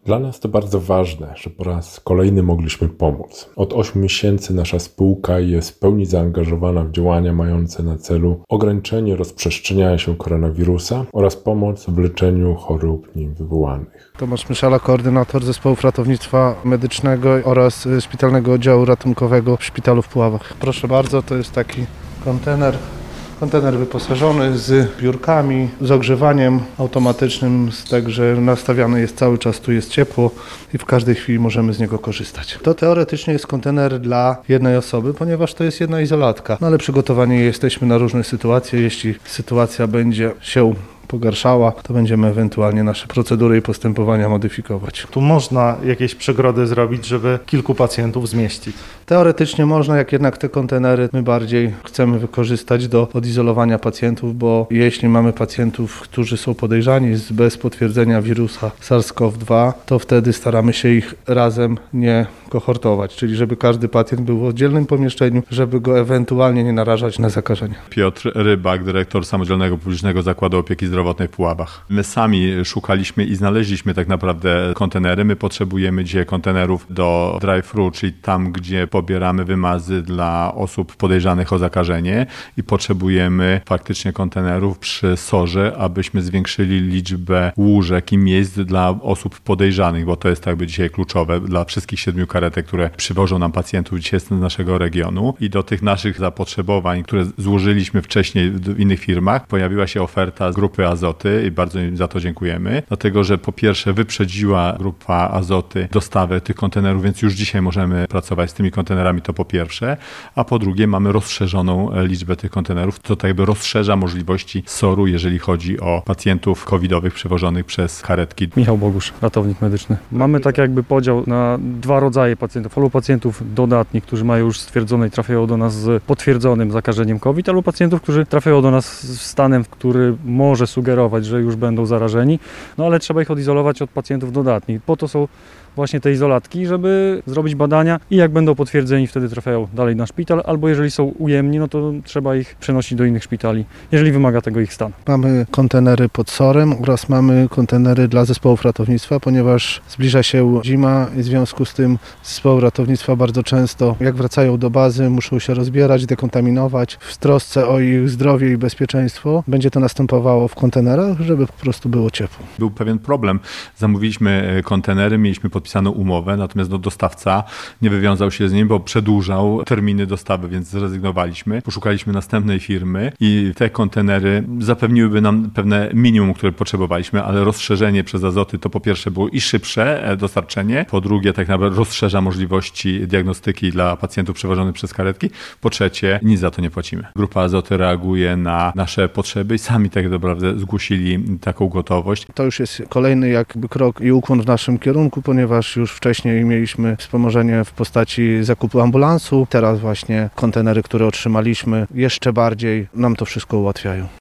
Dla nas to bardzo ważne, że po raz kolejny mogliśmy pomóc. Od 8 miesięcy nasza spółka jest w pełni zaangażowana w działania mające na celu ograniczenie rozprzestrzeniania się koronawirusa oraz pomoc w leczeniu chorób nim wywołanych. Tomasz Myszala, koordynator Zespołu Ratownictwa Medycznego oraz Szpitalnego Oddziału Ratunkowego w Szpitalu w Puławach. Proszę bardzo, to jest taki kontener wyposażony z biurkami, z ogrzewaniem automatycznym, tak że nastawiany jest cały czas, tu jest ciepło i w każdej chwili możemy z niego korzystać. To teoretycznie jest kontener dla jednej osoby, ponieważ to jest jedna izolatka, no ale przygotowani jesteśmy na różne sytuacje. Jeśli sytuacja będzie się pogarszała, to będziemy ewentualnie nasze procedury i postępowania modyfikować. Tu można jakieś przegrody zrobić, żeby kilku pacjentów zmieścić? Teoretycznie można, jak jednak te kontenery my bardziej chcemy wykorzystać do odizolowania pacjentów, bo jeśli mamy pacjentów, którzy są podejrzani bez potwierdzenia wirusa SARS-CoV-2, to wtedy staramy się ich razem nie kohortować, czyli żeby każdy pacjent był w oddzielnym pomieszczeniu, żeby go ewentualnie nie narażać na zakażenie. Piotr Rybak, dyrektor Samodzielnego Publicznego Zakładu Opieki Zdrowotnej w Puławach. My sami szukaliśmy i znaleźliśmy tak naprawdę kontenery. My potrzebujemy dzisiaj kontenerów do drive-thru, czyli tam, gdzie pobieramy wymazy dla osób podejrzanych o zakażenie i potrzebujemy faktycznie kontenerów przy SOR-ze, abyśmy zwiększyli liczbę łóżek i miejsc dla osób podejrzanych, bo to jest jakby dzisiaj kluczowe dla wszystkich 7 karetek, które przywożą nam pacjentów dzisiaj z naszego regionu i do tych naszych zapotrzebowań, które złożyliśmy wcześniej w innych firmach, pojawiła się oferta z Grupy Azoty i bardzo im za to dziękujemy, dlatego że po pierwsze wyprzedziła Grupa Azoty dostawę tych kontenerów, więc już dzisiaj możemy pracować z tymi kontenerami, to po pierwsze, a po drugie mamy rozszerzoną liczbę tych kontenerów, to tak jakby rozszerza możliwości SOR-u, jeżeli chodzi o pacjentów covidowych przewożonych przez karetki. Michał Bogusz, ratownik medyczny. Mamy tak jakby podział na 2 rodzaje pacjentów. Albo pacjentów dodatnich, którzy mają już stwierdzone i trafiają do nas z potwierdzonym zakażeniem COVID, albo pacjentów, którzy trafiają do nas z stanem, który może sugerować, że już będą zarażeni, no ale trzeba ich odizolować od pacjentów dodatnich. Po to są właśnie te izolatki, żeby zrobić badania i jak będą potwierdzeni, wtedy trafiają dalej na szpital, albo jeżeli są ujemni, no to trzeba ich przenosić do innych szpitali, jeżeli wymaga tego ich stan. Mamy kontenery pod SOR-em oraz mamy kontenery dla zespołów ratownictwa, ponieważ zbliża się zima i w związku z tym zespoły ratownictwa bardzo często, jak wracają do bazy, muszą się rozbierać, dekontaminować. W trosce o ich zdrowie i bezpieczeństwo będzie to następowało w kontenerach, żeby po prostu było ciepło. Był pewien problem. Zamówiliśmy kontenery, mieliśmy podpisaną umowę, natomiast dostawca nie wywiązał się z nim, bo przedłużał terminy dostawy, więc zrezygnowaliśmy. Poszukaliśmy następnej firmy i te kontenery zapewniłyby nam pewne minimum, które potrzebowaliśmy, ale rozszerzenie przez Azoty to po pierwsze było i szybsze dostarczenie, po drugie tak naprawdę rozszerza możliwości diagnostyki dla pacjentów przewożonych przez karetki, po trzecie nic za to nie płacimy. Grupa Azoty reaguje na nasze potrzeby i sami tak naprawdę zgłosili taką gotowość. To już jest kolejny jakby krok i ukłon w naszym kierunku, ponieważ już wcześniej mieliśmy wspomożenie w postaci zakupu ambulansu. Teraz właśnie kontenery, które otrzymaliśmy, jeszcze bardziej nam to wszystko ułatwiają.